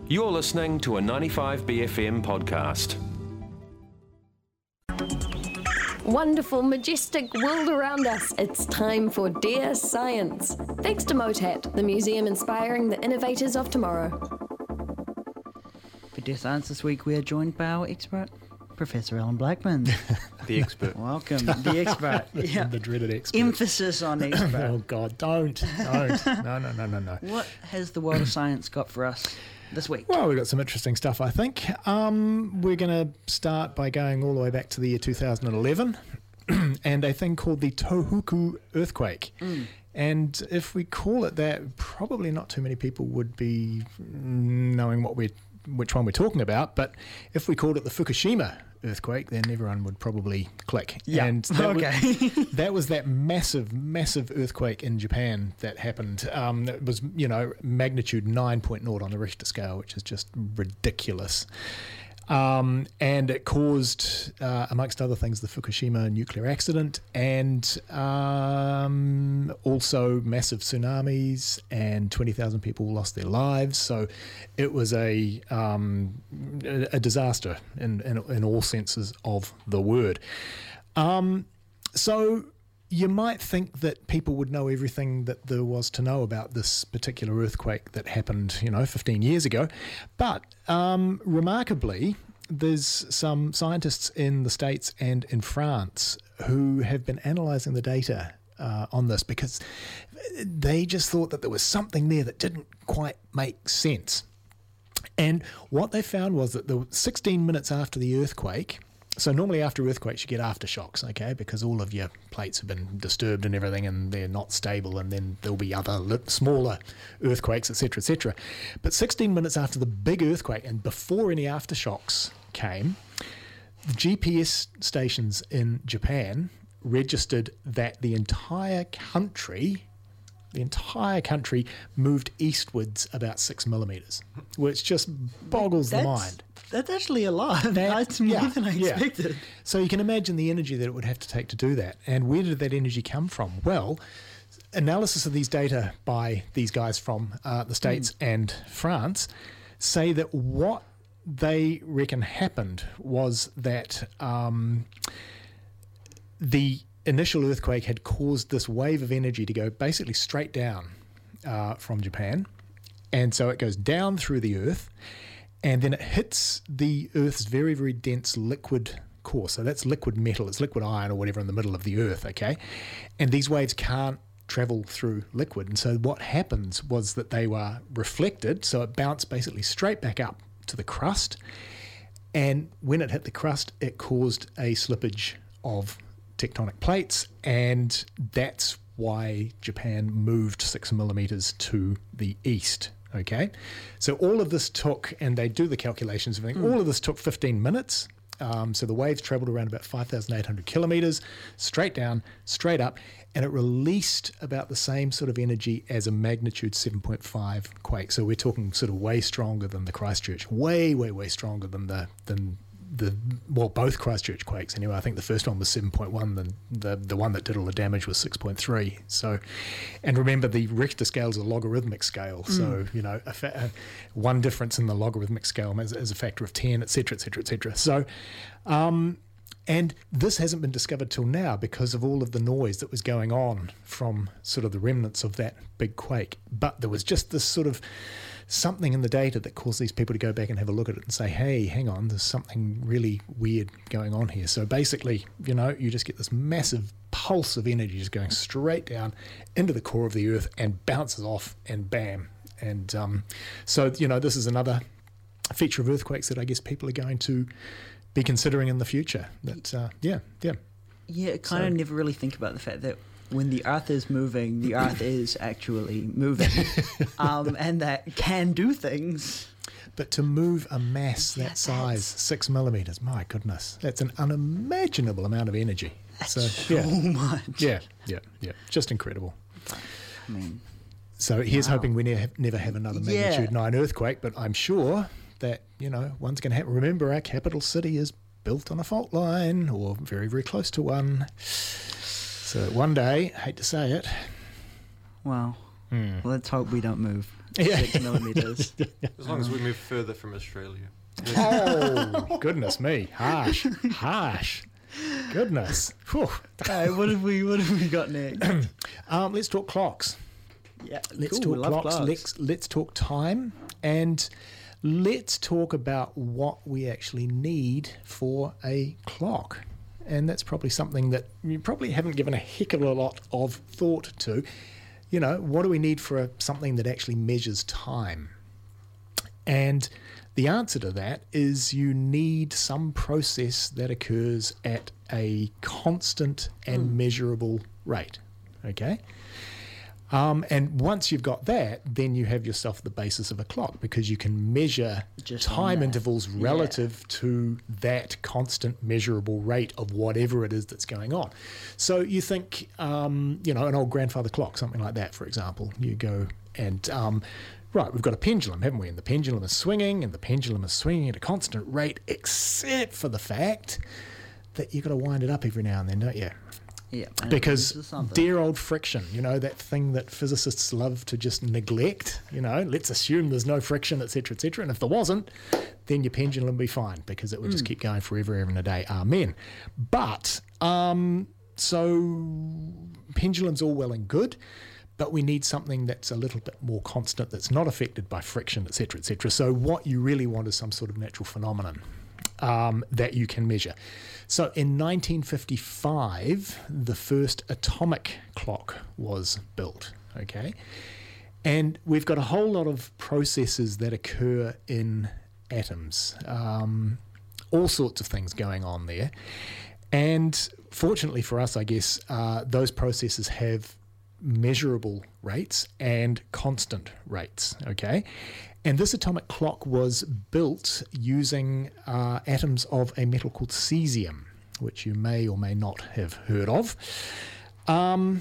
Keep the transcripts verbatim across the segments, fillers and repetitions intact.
You're listening to a ninety-five B F M podcast. Wonderful, majestic world around us. It's time for Dear Science. Thanks to MOTAT, the museum inspiring the innovators of tomorrow. For Dear Science this week, we are joined by our expert, Professor Alan Blackman. The expert. Welcome, the expert. Yeah. The dreaded expert. Emphasis on expert. Oh, God, don't. Don't. No, no, no, no, no. What has the world of science got for us this week? Well, we've got some interesting stuff, I think. Um, we're going to start by going all the way back to the year two thousand eleven and a thing called the Tohoku earthquake. Mm. And if we call it that, probably not too many people would be knowing what we're which one we're talking about, but if we called it the Fukushima earthquake, then everyone would probably click. Yeah. And that okay. was, that was that massive, massive earthquake in Japan that happened. Um, it was, you know, magnitude nine point oh on the Richter scale, which is just ridiculous. Um, and it caused, uh, amongst other things, the Fukushima nuclear accident, and um, also massive tsunamis, and twenty thousand people lost their lives. So it was a um, a, a disaster in, in in all senses of the word. Um, so you might think that people would know everything that there was to know about this particular earthquake that happened, you know, fifteen years ago. But um, remarkably, there's some scientists in the States and in France who have been analysing the data uh, on this, because they just thought that there was something there that didn't quite make sense. And what they found was that the sixteen minutes after the earthquake, so normally after earthquakes you get aftershocks, okay, because all of your plates have been disturbed and everything, and they're not stable, and then there'll be other smaller earthquakes, et cetera, et cetera. But sixteen minutes after the big earthquake and before any aftershocks came, the G P S stations in Japan registered that the entire country, the entire country moved eastwards about six millimetres, which just boggles That's- the mind. That's actually a lot. That- That's more yeah, than I yeah. expected. So you can imagine the energy that it would have to take to do that. And where did that energy come from? Well, analysis of these data by these guys from uh, the States mm. and France say that what they reckon happened was that um, the initial earthquake had caused this wave of energy to go basically straight down uh, from Japan. And so it goes down through the earth, and then it hits the Earth's very, very dense liquid core. So that's liquid metal, it's liquid iron or whatever in the middle of the Earth, okay? And these waves can't travel through liquid. And so what happens was that they were reflected, so it bounced basically straight back up to the crust. And when it hit the crust, it caused a slippage of tectonic plates, and that's why Japan moved six millimetres to the east. Okay, so all of this took, and they do the calculations, and everything, mm. all of this took fifteen minutes. Um, so the waves travelled around about five thousand eight hundred kilometres, straight down, straight up, and it released about the same sort of energy as a magnitude seven point five quake. So we're talking sort of way stronger than the Christchurch, way, way, way stronger than the than the well, both Christchurch quakes anyway. I think the first one was seven point one, then the the one that did all the damage was six point three. So, and remember, the Richter scale is a logarithmic scale, so mm. you know a fa- uh, one difference in the logarithmic scale is, is a factor of ten, et cetera, et cetera, et cetera. So, um, and this hasn't been discovered till now because of all of the noise that was going on from sort of the remnants of that big quake. But there was just this sort of something in the data that caused these people to go back and have a look at it and say, hey, hang on, there's something really weird going on here. So basically, you know, you just get this massive pulse of energy just going straight down into the core of the Earth and bounces off, and bam. And um, so, you know, this is another feature of earthquakes that I guess people are going to be considering in the future. That, uh, yeah, yeah. Yeah, kind So- of never really think about the fact that when the Earth is moving, the Earth is actually moving, um, and that can do things. But to move a mass Yeah, that size, six millimetres, my goodness, that's an unimaginable amount of energy. That's So, so yeah, much. yeah, yeah, yeah, just incredible. I mean, So here's Wow. hoping we ne- have, never have another Yeah. magnitude nine earthquake, but I'm sure that, you know, one's going to happen. Remember, our capital city is built on a fault line, or very, very close to one. So one day, hate to say it. wow. Hmm. Let's hope we don't move Yeah. six millimeters. As long as we move further from Australia. Oh, goodness me. Harsh. Harsh. Goodness. Whew. Okay, what have we what have we got next? Um, let's talk clocks. Yeah, Let's cool, talk love clocks. clocks. Let's let's talk time, and let's talk about what we actually need for a clock. And that's probably something that you probably haven't given a heck of a lot of thought to. You know, what do we need for a, something that actually measures time? And the answer to that is you need some process that occurs at a constant and Hmm. measurable rate. Okay? Um, and once you've got that, then you have yourself the basis of a clock, because you can measure Just on time that. intervals Yeah. relative to that constant measurable rate of whatever it is that's going on. So you think, um, you know, an old grandfather clock, something like that, for example. You go and, um, right, we've got a pendulum, haven't we? And the pendulum is swinging, and the pendulum is swinging at a constant rate, except for the fact that you've got to wind it up every now and then, don't you? Yeah, and Because this is something. dear old friction, you know, that thing that physicists love to just neglect, you know, let's assume there's no friction, et cetera, et cetera. And if there wasn't, then your pendulum would be fine, because it would just keep going forever, ever and a day. Amen. But, um, so pendulum's all well and good, but we need something that's a little bit more constant, that's not affected by friction, et cetera, et cetera. So what you really want is some sort of natural phenomenon um, that you can measure. So in nineteen fifty-five, the first atomic clock was built, okay? And we've got a whole lot of processes that occur in atoms, um, all sorts of things going on there. And fortunately for us, I guess, uh, those processes have measurable rates and constant rates, okay? And this atomic clock was built using uh, atoms of a metal called cesium, which you may or may not have heard of. Um,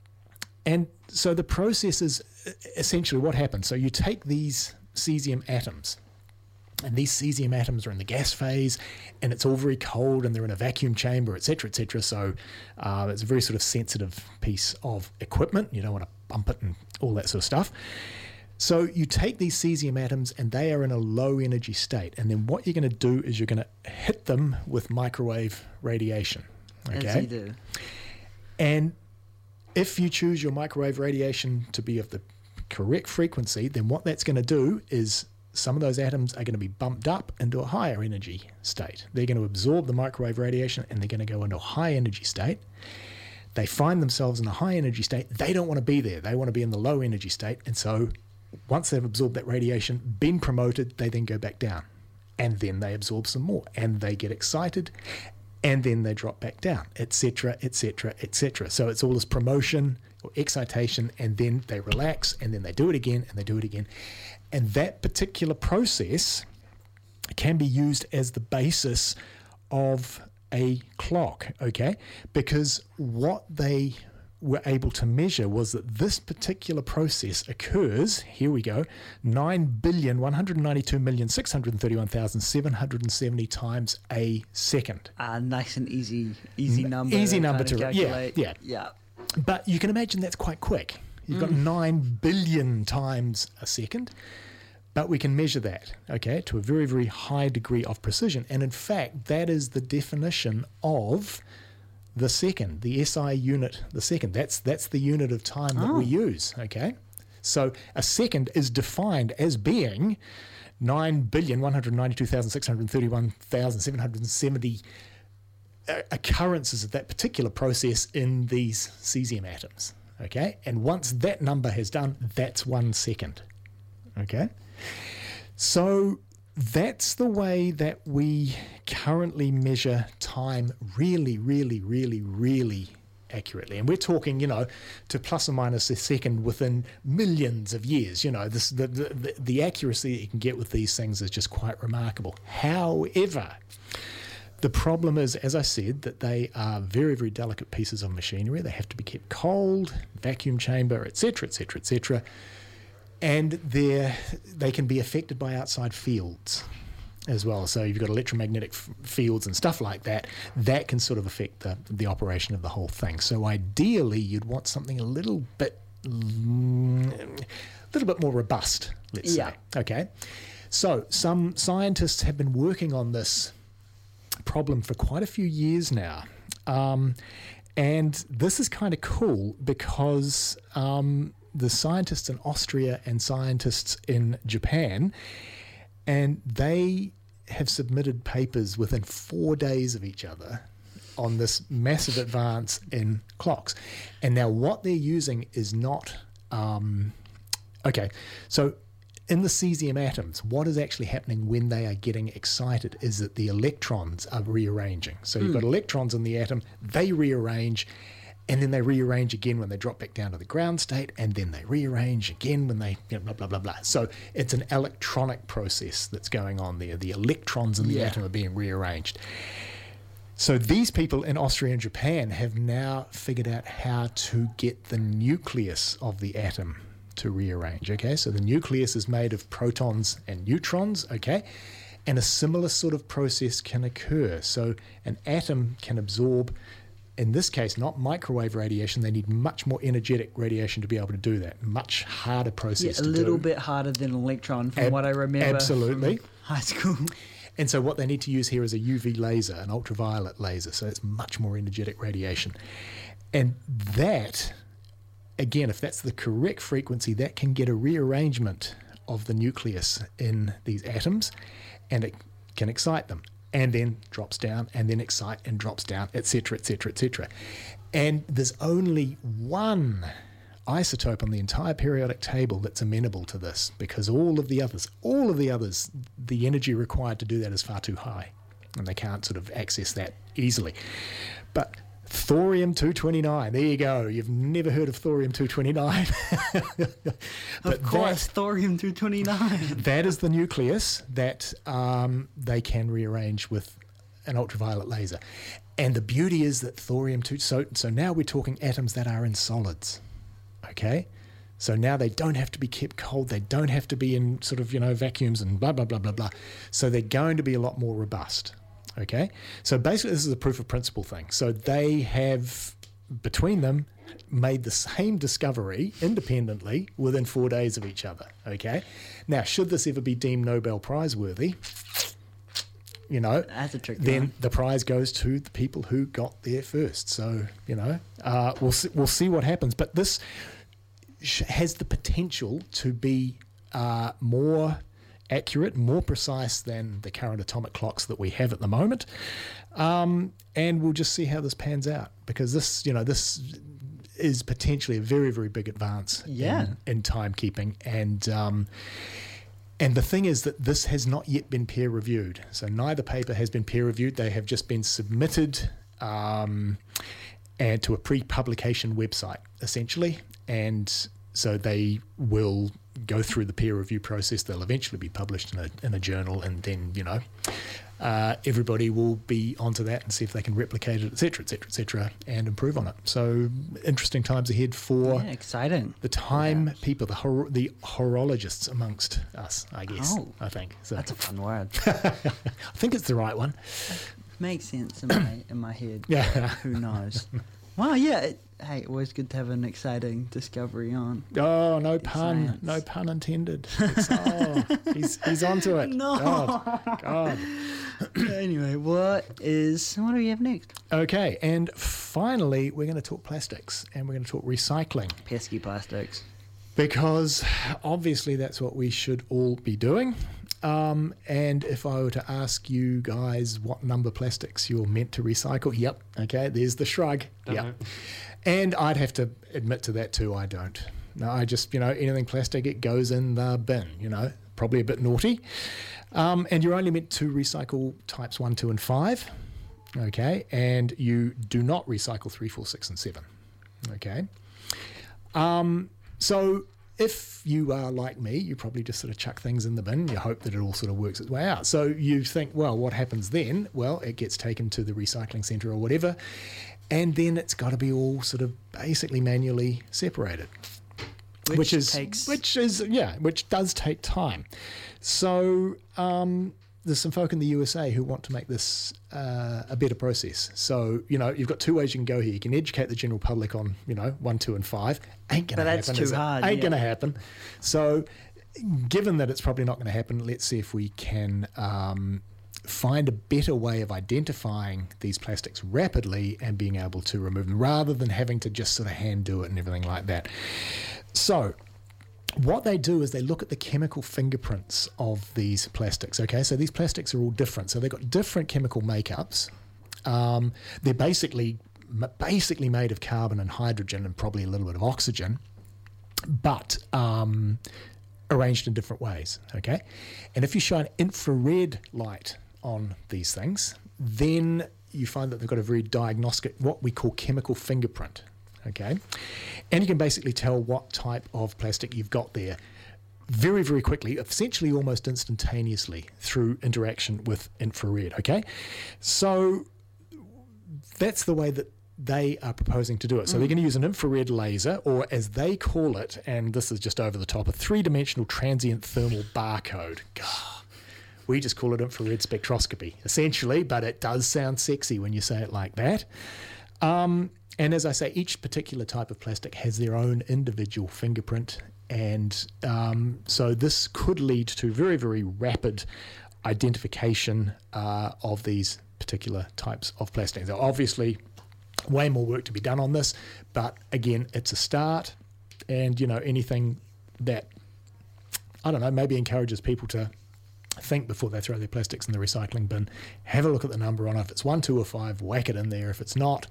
and so the process is essentially what happens. So you take these cesium atoms, and these cesium atoms are in the gas phase, and it's all very cold, and they're in a vacuum chamber, et cetera, et cetera. So uh, it's a very sort of sensitive piece of equipment. You don't want to bump it and all that sort of stuff. So you take these cesium atoms, and they are in a low energy state. And then what you're going to do is you're going to hit them with microwave radiation. Okay? As you do. And if you choose your microwave radiation to be of the correct frequency, then what that's going to do is some of those atoms are going to be bumped up into a higher energy state. They're going to absorb the microwave radiation, and they're going to go into a high energy state. They find themselves in a high energy state. They don't want to be there. They want to be in the low energy state. And so once they've absorbed that radiation, been promoted, they then go back down. And then they absorb some more, and they get excited, and then they drop back down, et cetera, et cetera, et cetera. So it's all this promotion or excitation, and then they relax, and then they do it again, and they do it again. And that particular process can be used as the basis of a clock, okay? Because what they were able to measure was that this particular process occurs, here we go, nine billion, one hundred ninety-two million, six hundred thirty-one thousand, seven hundred seventy times a second. Ah, nice and easy, easy number. Easy to number kind to- of yeah, calculate. yeah. yeah. But you can imagine that's quite quick. You've got nine billion times a second, but we can measure that, okay, to a very, very high degree of precision. And in fact, that is the definition of the second, the S I unit, the second. That's that's the unit of time that we use, okay? So a second is defined as being nine billion, one hundred ninety-two thousand, six hundred thirty-one thousand, seven hundred seventy uh, occurrences of that particular process in these cesium atoms, okay? And once that number has done, that's one second, okay? So that's the way that we currently measure time really, really, really, really accurately. And we're talking, you know, to plus or minus a second within millions of years. You know, this, the, the, the accuracy that you can get with these things is just quite remarkable. However, the problem is, as I said, that they are very, very delicate pieces of machinery. They have to be kept cold, vacuum chamber, et cetera, et cetera, et cetera. And they're, they can be affected by outside fields as well. So you've got electromagnetic f- fields and stuff like that. That can sort of affect the, the operation of the whole thing. So ideally, you'd want something a little bit mm, a little bit more robust, let's Yeah. say. Okay. So some scientists have been working on this problem for quite a few years now. Um, and this is kind of cool because um, the scientists in Austria and scientists in Japan, and they have submitted papers within four days of each other on this massive advance in clocks. And now what they're using is not... Um, okay, so... in the cesium atoms, what is actually happening when they are getting excited is that the electrons are rearranging. So you've got electrons in the atom, they rearrange, and then they rearrange again when they drop back down to the ground state, and then they rearrange again when they, you know, blah, blah, blah, blah. So it's an electronic process that's going on there. The electrons in the Yeah. atom are being rearranged. So these people in Austria and Japan have now figured out how to get the nucleus of the atom to rearrange. Okay, so the nucleus is made of protons and neutrons. Okay, and a similar sort of process can occur. So an atom can absorb, in this case, not microwave radiation. They need much more energetic radiation to be able to do that. Much harder process Yeah, a to little do. bit harder than an electron from Ab- what I remember absolutely. from high school. And so what they need to use here is a U V laser, an ultraviolet laser. So it's much more energetic radiation. And that, again, if that's the correct frequency, that can get a rearrangement of the nucleus in these atoms, and it can excite them, and then drops down, and then excite and drops down, et cetera, et cetera, et cetera. And there's only one isotope on the entire periodic table that's amenable to this, because all of the others, all of the others, the energy required to do that is far too high, and they can't sort of access that easily. But thorium two twenty-nine, there you go. You've never heard of thorium two twenty-nine. But Of course, thorium two twenty-nine. That, that is the nucleus that um, they can rearrange with an ultraviolet laser. And the beauty is that thorium two, so, so now we're talking atoms that are in solids. Okay, so now they don't have to be kept cold. They don't have to be in sort of, you know, vacuums and blah, blah, blah, blah, blah. So they're going to be a lot more robust. Okay, so basically this is a proof of principle thing. So they have, between them, made the same discovery independently within four days of each other. Okay, now should this ever be deemed Nobel Prize worthy, you know, That's a trick. then one. the prize goes to the people who got there first. So, you know, uh, we'll see, we'll see what happens. But this sh- has the potential to be uh, more accurate, more precise than the current atomic clocks that we have at the moment. Um, and we'll just see how this pans out, because this, you know, this is potentially a very, very big advance Yeah. in, in timekeeping. And um, and the thing is that this has not yet been peer reviewed. So neither paper has been peer reviewed. They have just been submitted um, and to a pre-publication website, essentially. And so they will go through the peer review process. They'll eventually be published in a in a journal, and then, you know, uh, everybody will be onto that and see if they can replicate it, et cetera, et cetera, et cetera, and improve on it. So interesting times ahead for Yeah, exciting. the time people, the hor- the horologists amongst us, I guess. Oh. I think. So That's a fun word. I think it's the right one. Makes sense in my in my head. Yeah. Who knows? Wow. Yeah. It, hey, always good to have an exciting discovery on. Oh, no pun. Science. No pun intended. It's, oh, he's, he's onto it. No. God. God. Anyway, what is what do we have next? Okay, and finally, we're going to talk plastics, and we're going to talk recycling, Pesky plastics. because obviously that's what we should all be doing. Um, and if I were to ask you guys what number plastics you're meant to recycle, yep, okay, there's the shrug. Don't Yep. know. And I'd have to admit to that too, I don't. No, I just, you know, anything plastic, it goes in the bin, you know, probably a bit naughty. Um, and you're only meant to recycle types one, two, and five, okay? And you do not recycle three, four, six, and seven, okay? Um, so if you are like me, you probably just sort of chuck things in the bin. You hope that it all sort of works its way out. So you think, well, what happens then? Well, it gets taken to the recycling centre or whatever, and then it's got to be all sort of basically manually separated. Which, Which is takes which is yeah, which does take time. So um, there's some folk in the U S A who want to make this uh, a better process. So, you know, you've got two ways you can go here. You can educate the general public on, you know, one, two, and five. Ain't going to happen. But that's too is it? hard, Ain't yeah. going to happen. So, given that it's probably not going to happen, let's see if we can um, find a better way of identifying these plastics rapidly and being able to remove them, rather than having to just sort of hand do it and everything like that. So, what they do is they look at the chemical fingerprints of these plastics, okay? So these plastics are all different. So they've got different chemical makeups. Um, they're basically basically made of carbon and hydrogen and probably a little bit of oxygen, but um, arranged in different ways, okay? And if you shine infrared light on these things, then you find that they've got a very diagnostic, what we call chemical fingerprint, okay? And you can basically tell what type of plastic you've got there very, very quickly, essentially almost instantaneously through interaction with infrared, okay? So that's the way that they are proposing to do it. So mm. they're going to use an infrared laser, or as they call it, and this is just over the top, a three-dimensional transient thermal barcode. God, we just call it infrared spectroscopy, essentially, but it does sound sexy when you say it like that. Um, and as I say, each particular type of plastic has their own individual fingerprint, and um, so this could lead to very, very rapid identification uh, of these particular types of plastics. Now, obviously, way more work to be done on this, but again, it's a start, and you know, anything that, I don't know, maybe encourages people to think before they throw their plastics in the recycling bin. Have a look at the number on it. If it's one, two, or five, whack it in there. If it's not,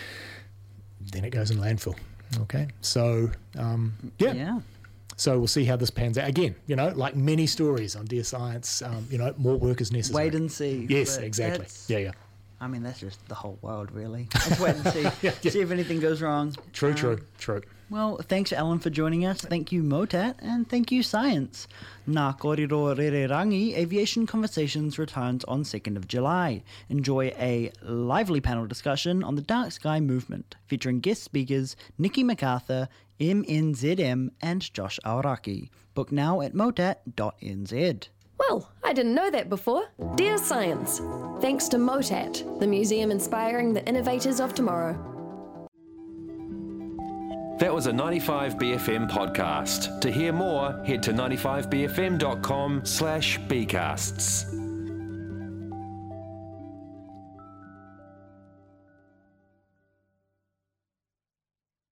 then it goes in landfill. Okay, so um, yeah. Yeah. So we'll see how this pans out. Again, you know, like many stories on Dear Science, um, you know, more work is necessary. Wait and see. Yes, But exactly. that's- Yeah, yeah. I mean, that's just the whole world, really. Let's wait and see. Yeah, yeah. See if anything goes wrong. True, Um, true, true. Well, thanks, Alan, for joining us. Thank you, Motat, and thank you, Science. Nā Kōrero Rererangi Aviation Conversations returns on second of July. Enjoy a lively panel discussion on the dark sky movement, featuring guest speakers Nikki MacArthur, M N Z M, and Josh Aoraki. Book now at motat dot n z. Well, I didn't know that before. Dear Science, thanks to MOTAT, the museum inspiring the innovators of tomorrow. That was a ninety-five B F M podcast. To hear more, head to ninety-five b f m dot com slash bcasts.